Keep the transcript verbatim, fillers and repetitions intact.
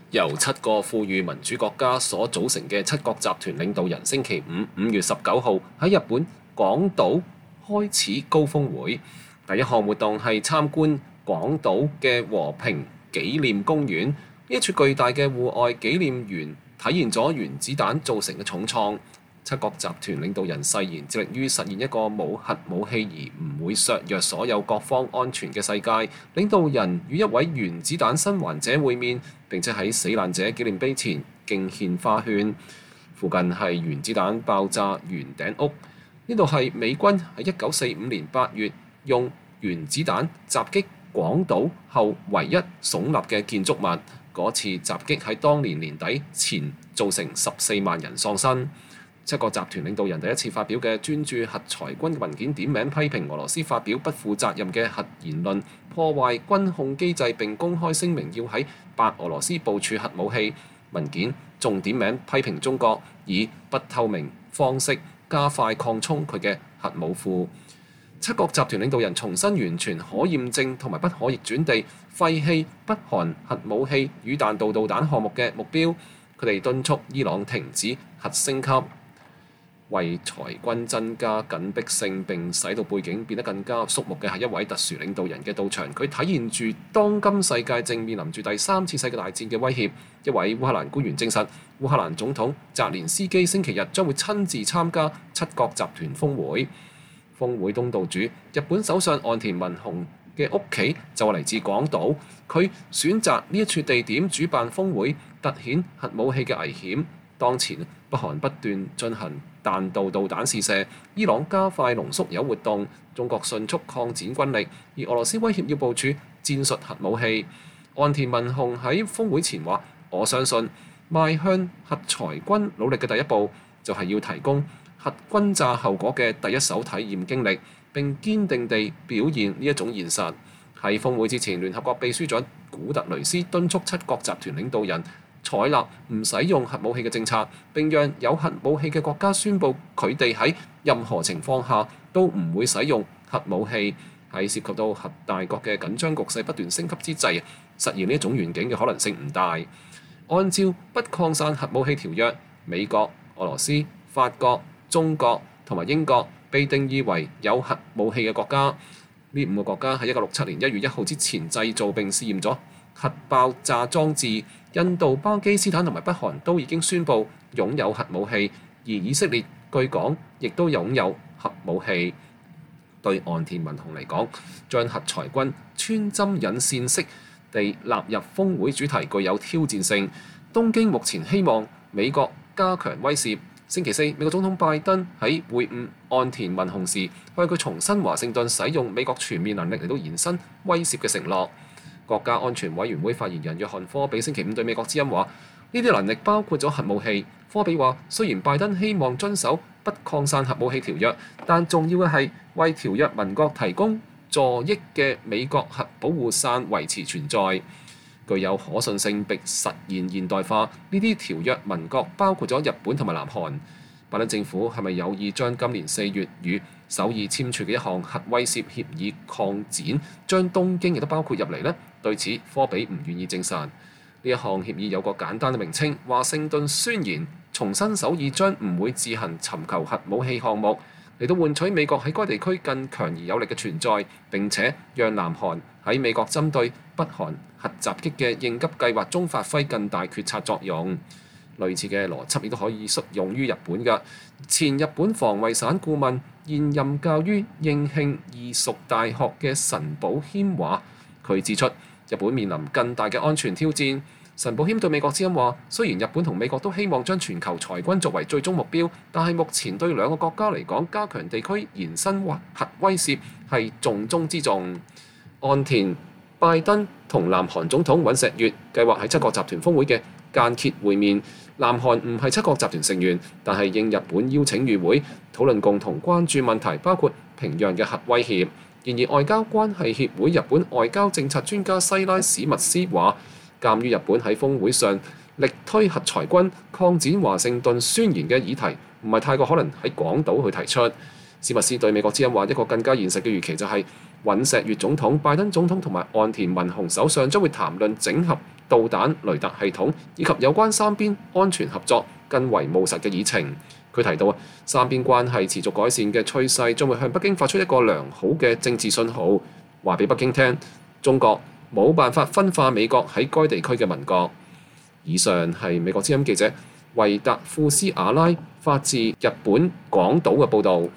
由七個富裕民主國家所組成嘅七國集團領導人星期五五月十九號喺日本廣島開始高峰會。第一項活動係參觀廣島嘅和平紀念公園。呢一處巨大嘅戶外紀念園體現咗原子彈造成嘅重創。七國集團領導人誓言致力於實現一個冇核武器而唔會削弱所有各方安全嘅世界。領導人與一位原子彈生還者會面，並且喺死難者紀念碑前敬獻花圈。附近係原子彈爆炸圓頂屋，呢度係美軍喺一九四五年八月用原子彈襲擊廣島後唯一聳立嘅建築物。嗰次襲擊喺當年年底前造成十四萬人喪生。七國集團領導人第一次發表嘅專注核裁軍嘅文件點名批評俄羅斯發表不負責任嘅核言論，破壞軍控機制，並公開聲明要喺白俄羅斯部署核武器。文件仲點名批評中國以不透明方式加快擴充佢嘅核武庫。七國集團領導人重申完全可驗證同埋不可逆轉地廢棄北韓核武器與彈道導彈項目嘅目標。佢哋敦促伊朗停止核升級。為裁軍增加緊迫性並使到背景變得更加肅穆嘅係一位特殊領導人嘅到場，佢體現住當今世界正面臨住第三次世界大戰嘅威脅。一位烏克蘭官員證實，烏克蘭總統澤連斯基星期日將會親自參加七國集團峰會。峰會東道主日本首相岸田文雄嘅屋企就係嚟自廣島，佢選擇呢一處地點主辦峰會，凸顯核武器嘅危險。當前北韓不斷進行彈道導彈試射，伊朗加快濃縮鈾活動，中國迅速擴展軍力，而俄羅斯威脅要部署戰術核武器。岸田文雄喺峰會前話：我相信邁向核裁軍努力嘅第一步，就係要提供核轟炸後果嘅第一手體驗經歷，並堅定地表現呢一種現實。喺峰會之前，聯合國秘書長古特雷斯敦促七國集團領導人採納唔使用核武器嘅政策，並讓有核武器嘅國家宣布佢哋喺任何情況下都唔會使用核武器。喺涉及到核大國嘅緊張局勢不斷升級之際，實現呢一種願景嘅可能性唔大。按照不擴散核武器條約，美國、俄羅斯、法國、中國同埋英國被定義為有核武器嘅國家。呢五個國家喺一九六七年一月一號之前製造並試驗咗核爆炸裝置。印度、巴基斯坦同埋北韓都已經宣布擁有核武器，而以色列據講亦都擁有核武器。對岸田文雄嚟講，將核裁軍穿針引線式地納入峰會主題具有挑戰性。東京目前希望美國加強威懾。星期四，美國總統拜登喺會晤岸田文雄時，向佢重申華盛頓使用美國全面能力嚟到延伸威懾嘅承諾。國家安全委員會發言人約翰科比星期五對美國之音話：呢啲能力包括咗核武器。科比話：雖然拜登希望遵守不擴散核武器條約，但重要嘅係為條約盟國提供助益嘅美國核保護傘維持存在，具有可信性並實現現代化。呢啲條約盟國包括咗日本同埋南韓。拜登政府係咪有意將今年四月與首爾簽署嘅一項核威懾協議擴展，將東京亦都包括入嚟呢？對此，科比唔願意證實。呢一項協議有個簡單嘅名稱——華盛頓宣言，重申首爾將唔會自行尋求核武器項目，嚟到換取美國喺該地區更強而有力嘅存在，並且讓南韓喺美國針對北韓核襲擊嘅應急計劃中發揮更大決策作用。類似嘅邏輯亦都可以適用於日本嘅。前日本防衛省顧問、現任教於應慶義塾大學嘅神保謙話，佢指出日本面臨更大嘅安全挑戰。神保謙對美國之音話：雖然日本同美國都希望將全球裁軍作為最終目標，但係目前對兩個國家嚟講，加強地區延伸核威懾係重中之重。岸田、拜登同南韓總統尹錫悅計劃喺七國集團峰會嘅間歇會面。南韓唔係七國集團成員，但係應日本邀請與會，討論共同關注問題，包括平壤嘅核威脅。然而，外交關係協會日本外交政策專家西拉史密斯話，鑑於日本喺峰會上力推核裁軍、擴展華盛頓宣言嘅議題，唔係太過可能喺廣島去提出。史密斯對美國之音話，一個更加現實嘅預期就係尹錫悅總統、拜登總統同埋岸田文雄首相將會談論整合導彈雷達系統以及有關三邊安全合作更為務實嘅議程。佢提到啊，三邊關係持續改善嘅趨勢將會向北京發出一個良好嘅政治信號，話俾北京聽，中國冇辦法分化美國喺該地區嘅民國。以上係美國之音記者維達庫斯阿拉發自日本廣島嘅報導。